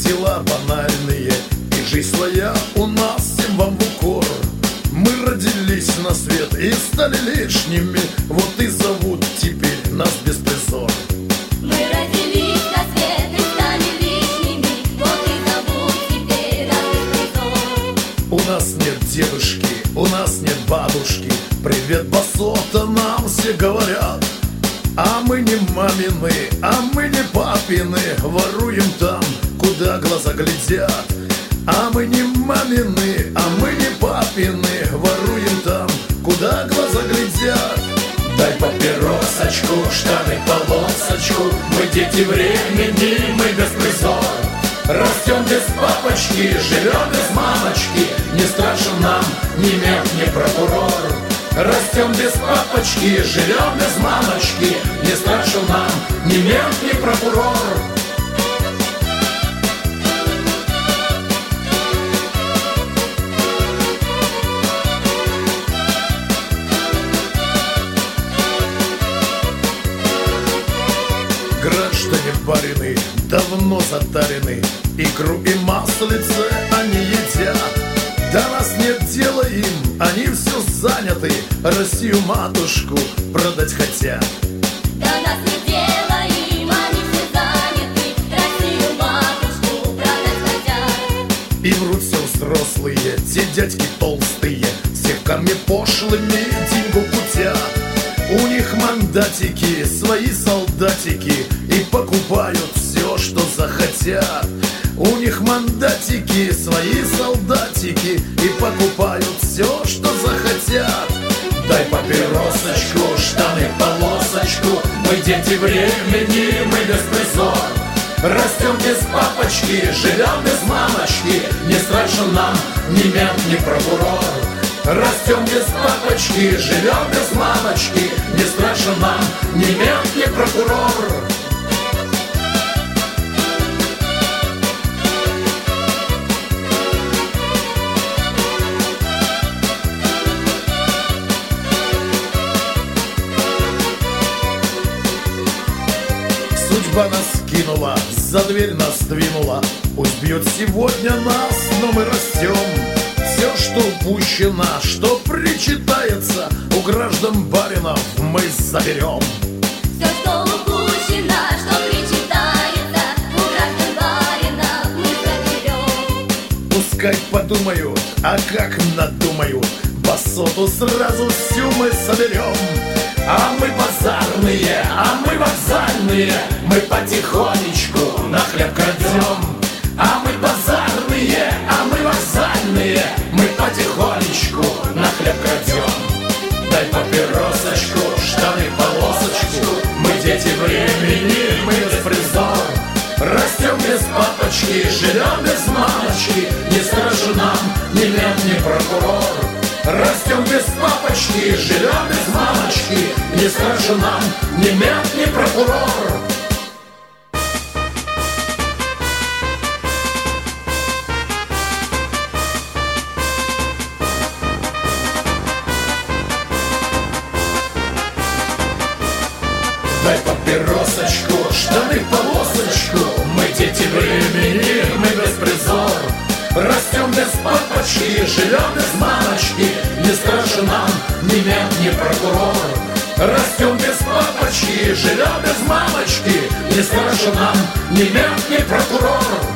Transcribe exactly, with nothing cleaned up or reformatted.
дела банальные, и жизнь своя у нас всем вам в укор. Мы родились на свет и стали лишними, вот и зовут теперь нас беспризор. Мы родились на свет и стали лишними, вот и зовут теперь нас беспризор. У нас нет дедушки, у нас нет бабушки, привет, басота, нам все говорят. А мы не мамины, а мы не папины, воруем там, куда глаза глядят. А мы не мамины, а мы не папины, воруем там, куда глаза глядят. Дай папиросочку, штаны полосочку, мы дети времени, мы беспризор. Растем без папочки, живем без мамочки, не страшен нам ни мент, ни прокурор. Растем без папочки, живем без мамочки, не страшен нам ни мент, ни прокурор. Граждане барины давно затарены, икру и маслице они едят. До нас нет дела им, они все заняты, Россию матушку продать хотят. До нас нет дела им, они все заняты, Россию матушку продать хотят. И врут все взрослые, те дядьки толстые, с девками пошлыми деньгу путят. У них мандатики, свои солдатики, и покупают все, что захотят. У них мандатики, свои солдатики, и покупают все, что захотят. Дай папиросочку, штаны полосочку, мы дети времени, мы беспризор. Растем без папочки, живем без мамочки, не страшен нам ни мент, ни прокурор. Растем без папочки, живем без мамочки, не страшен нам ни мент, ни прокурор. Судьба нас кинула, за дверь нас двинула, пусть бьет сегодня нас, но мы растем. Все, что упущено, что причитается, у граждан баринов мы заберем. Все, что упущено, что причитается, у граждан баринов мы заберем. Пускай подумают, а как надумают, басоту сразу всю мы соберем. А мы базарные, а мы вокзальные, мы потихонечку на хлеб крадем. А мы базарные, а мы вокзальные, мы потихонечку на хлеб крадем. Дай папиросочку, штаны полосочку, мы дети времени, мы беспризор. Растем без папочки, живем без мамочки, не страшен нам ни мент, ни прокурор. Растем без папочки, живем без мамочки, не страшен нам ни мент, ни прокурор. Дай папиросочку, штаны полосочку, мы дети времени, мы беспризор. Растем без папочки, живем без мамочки, не страшен нам ни мент, ни прокурор. Растем без папочки, живем без мамочки, не страшен нам ни мент, ни прокурор.